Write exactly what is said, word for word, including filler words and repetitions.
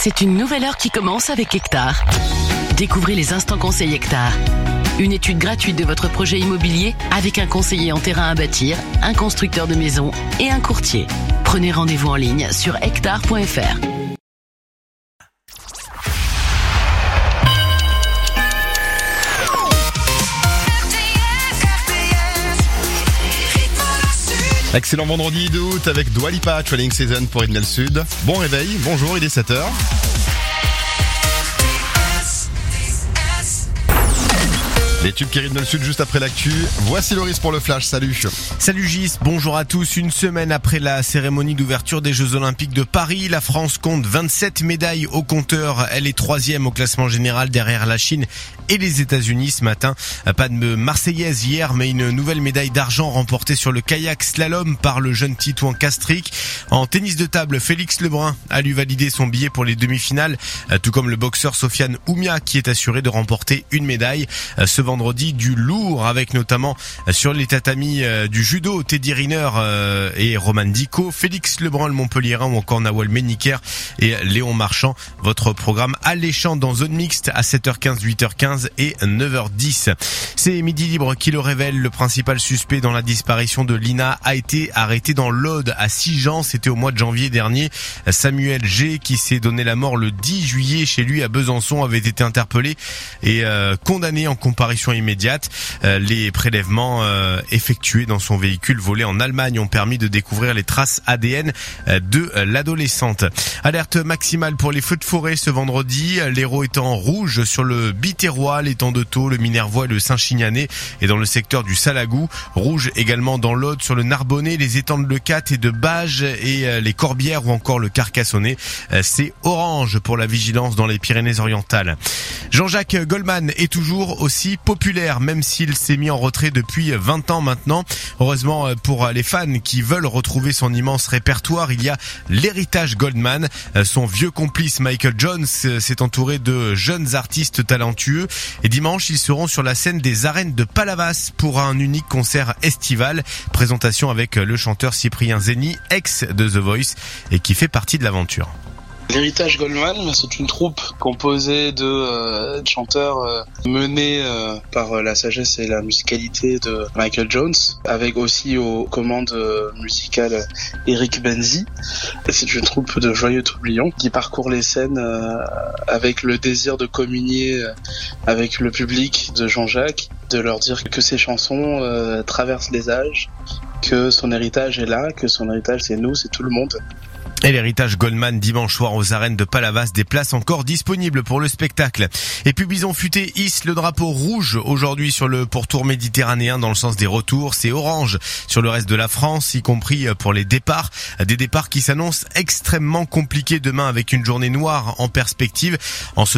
C'est une nouvelle heure qui commence avec Hectare. Découvrez les instants conseils Hectare. Une étude gratuite de votre projet immobilier avec un conseiller en terrain à bâtir, un constructeur de maisons et un courtier. Prenez rendez-vous en ligne sur hectare point f r. Excellent vendredi deux août avec Dua Lipa, Trailing Season pour Idnal Sud. Bon réveil, bonjour, il est sept heures. Les tubes qui rythment le sud juste après l'actu. Voici Loris pour le flash, salut. Salut Gis, bonjour à tous. Une semaine après la cérémonie d'ouverture des Jeux Olympiques de Paris, la France compte vingt-sept médailles au compteur. Elle est troisième au classement général derrière la Chine et les États-Unis ce matin. Pas de Marseillaise hier, mais une nouvelle médaille d'argent remportée sur le kayak slalom par le jeune Titouan Castric. En tennis de table, Félix Lebrun a lui validé son billet pour les demi-finales, tout comme le boxeur Sofiane Oumia qui est assuré de remporter une médaille. Ce vendredi, du lourd avec notamment sur les tatamis du judo Teddy Riner et Roman Dico, Félix Lebrun le Montpellierin ou encore Nawal Meniker et Léon Marchand. Votre programme alléchant dans zone mixte à sept heures quinze, huit heures quinze et neuf heures dix. C'est Midi Libre qui le révèle. Le principal suspect dans la disparition de Lina a été arrêté dans l'Aude à Sigean. C'était au mois de janvier dernier. Samuel G, qui s'est donné la mort le dix juillet chez lui à Besançon, avait été interpellé et euh, condamné en comparution immédiate. Euh, les prélèvements euh, effectués dans son véhicule volé en Allemagne ont permis de découvrir les traces A D N de l'adolescente. Alerte maximale pour les feux de forêt ce vendredi. L'Hérault est en rouge sur le Biterrois, l'étang de Thau, le Minervois et le Saint-Chignanais, et dans le secteur du Salagou. Rouge également dans l'Aude sur le Narbonnais, les étangs de Leucate et de Bages et les Corbières ou encore le Carcassonnais. C'est orange pour la vigilance dans les Pyrénées-Orientales. Jean-Jacques Goldman est toujours aussi populaire, même s'il s'est mis en retrait depuis vingt ans maintenant. Heureusement pour les fans qui veulent retrouver son immense répertoire, il y a l'héritage Goldman. Son vieux complice Michael Jones s'est entouré de jeunes artistes talentueux. Et dimanche, ils seront sur la scène des arènes de Palavas pour un unique concert estival. Présentation avec le chanteur Cyprien Zeni, ex de The Voice, et qui fait partie de l'aventure. L'héritage Goldman, c'est une troupe composée de euh, chanteurs euh, menés euh, par euh, la sagesse et la musicalité de Michael Jones, avec aussi aux commandes euh, musicales Eric Benzi. C'est une troupe de joyeux tourbillons qui parcourt les scènes euh, avec le désir de communier euh, avec le public de Jean-Jacques, de leur dire que ses chansons euh, traversent les âges, que son héritage est là, que son héritage c'est nous, c'est tout le monde. Et l'héritage Goldman dimanche soir aux arènes de Palavas, des places encore disponibles pour le spectacle. Et puis Bison Futé hisse le drapeau rouge aujourd'hui sur le pourtour méditerranéen dans le sens des retours. C'est orange sur le reste de la France, y compris pour les départs. Des départs qui s'annoncent extrêmement compliqués demain avec une journée noire en perspective. En ce